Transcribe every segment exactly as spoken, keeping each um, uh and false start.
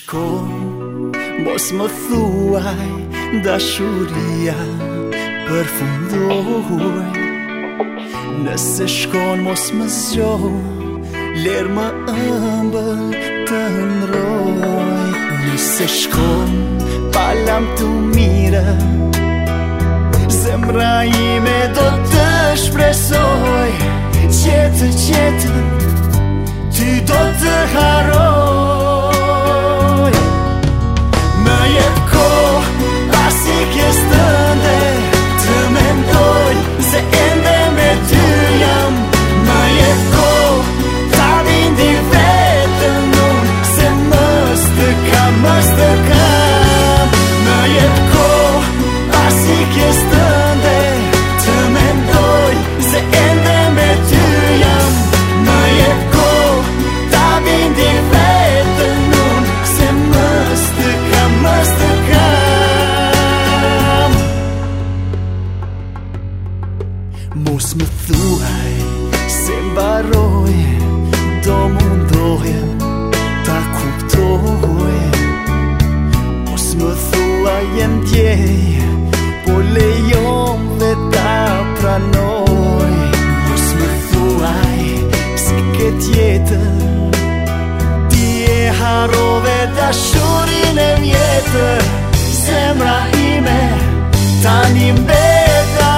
shkon, mos më thuaj dashuria përfundoi. Nëse shkon mos më zgjoh, ler më ëmbël të ndroj. Nëse shkon pa lam të mira, zemra ime do të shpresoj. Qetë, qetë, ty do të haroj. Më jep kohë pasi kjes tënde, të mendoj se ende me ty jam. Më jep kohë ta bindi vetën unë, se mës të kam, mës të kam. Më jep kohë pasi kjes tënde, të mendoj se ende me ty jam. Më jep kohë ta bindi vetën unë, se mës të kam, mës të kam. Mos më thuaj se mbaroj, do mundohem ta kuptoj. Mos më thuaj jem djej, po lejom dhe ta pranoj. Mos më thuaj se ke tjetër, ti e harove dashurin e vjetër. Zemra ime tani mbeta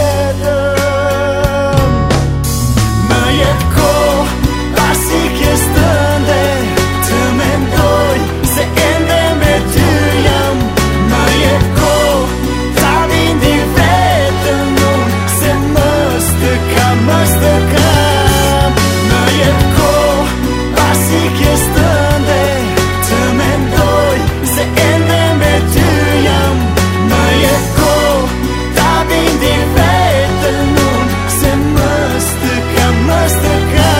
vetëm. Më jep kohë pasi kjes tënde, të mendoj se ende me ty jam. Më jep kohë ta bindi vetën unë, se mës të kam, mës të kam. Më jep kohë pasi kjes tënde, të mendoj se ende me ty jam. Më jep kohë ta bindi vetën unë, se mës të kam, mës të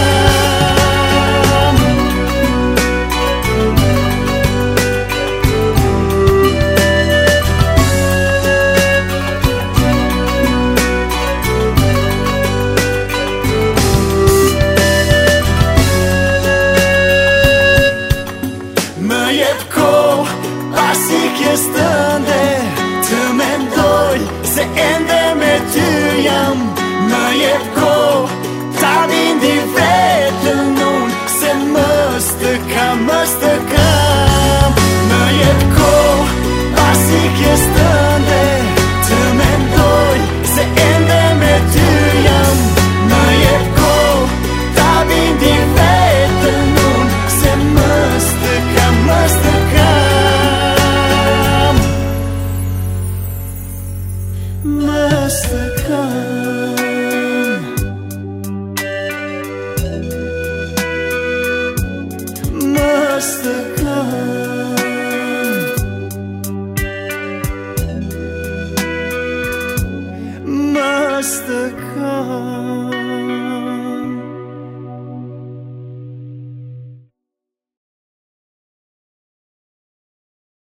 kam. Më jep kohë pasi kjes tënde, të mendoj se ende me ty jam. Më jep kohë ta bindi vetën unë, se mës të kam, mës të kam. Më jep kohë pasi kjes tënde, të mendoj se ende me ty jam. Më jep kohë ta bindi vetën unë, se mës të kam, mës të kam. Mës të kam. Mës të kam. Mës të kam.